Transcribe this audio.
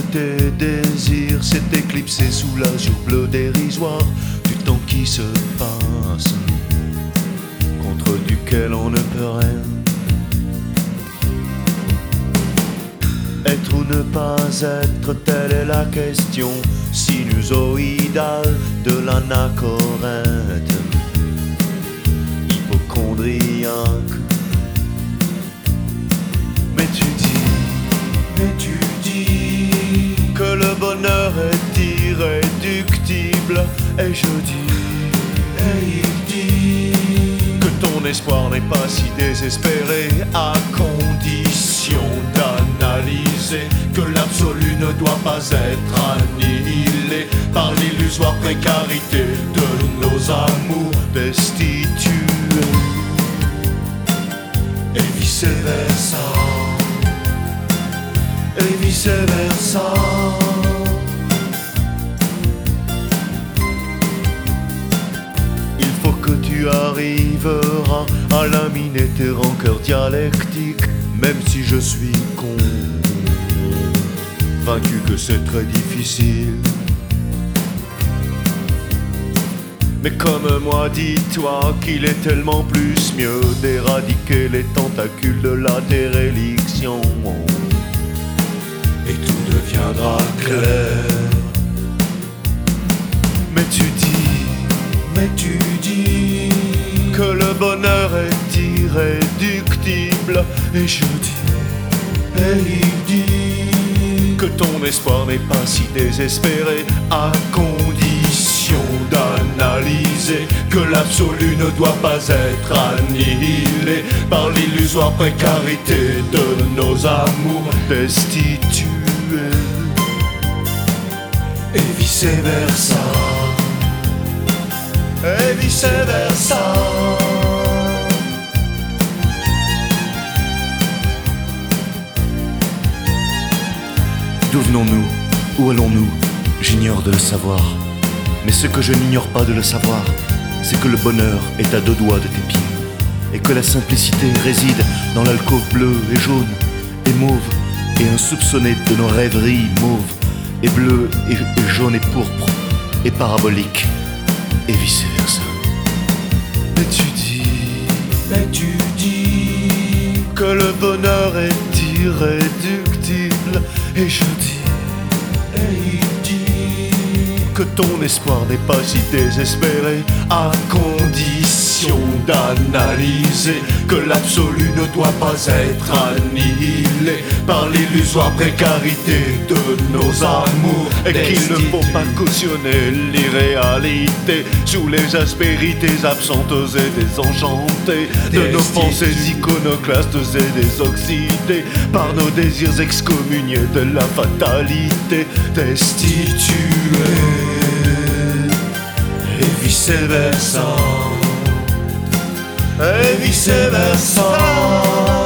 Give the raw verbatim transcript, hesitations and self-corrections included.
tes désirs s'est éclipsé sous l'azur bleu dérisoire du temps qui se passe, contre duquel on ne peut rien. Être ou ne pas être, telle est la question sinusoïdale de l'anachorète hypocondriaque. Mais tu dis, mais tu dis que le bonheur est irréductible, et je dis, et il dit que ton espoir n'est pas si désespéré, à condition d'analyser que l'absolu ne doit pas être annihilé par l'illusoire précarité de nos amours destitués, et vice versa, et vice versa. Il faut que tu arriveras à laminer tes rancœurs dialectiques, même si je suis convaincu que c'est très difficile. Mais comme moi, dis-toi qu'il est tellement plus mieux d'éradiquer les tentacules de la déréliction, et tout deviendra clair. Mais tu dis, mais tu dis que le bonheur est irréductible, et je dis, et il dit que ton espoir n'est pas si désespéré, à condition d'analyser que l'absolu ne doit pas être annihilé par l'illusoire précarité de nos amours destitués, et vice versa, et vice versa. D'où venons-nous? Où allons-nous? J'ignore de le savoir. Mais ce que je n'ignore pas de le savoir, c'est que le bonheur est à deux doigts de tes pieds, et que la simplicité réside dans l'alcôve bleue et jaune et mauve et insoupçonnée de nos rêveries mauves et bleues et, et jaunes et pourpres et paraboliques, et vice versa. Mais tu dis, mais tu dis que le bonheur est irréductible, et je dis, et il dit que ton espoir n'est pas si désespéré, à condition d'analyser que l'absolu ne doit pas être annihilé par l'illusoire précarité de nos amours, et qu'il ne faut pas cautionner l'irréalité sous les aspérités absentes et désenchantées de nos pensées iconoclastes et désoxydées par nos désirs excommuniés de la fatalité destituée, et vice versa, et vice versa.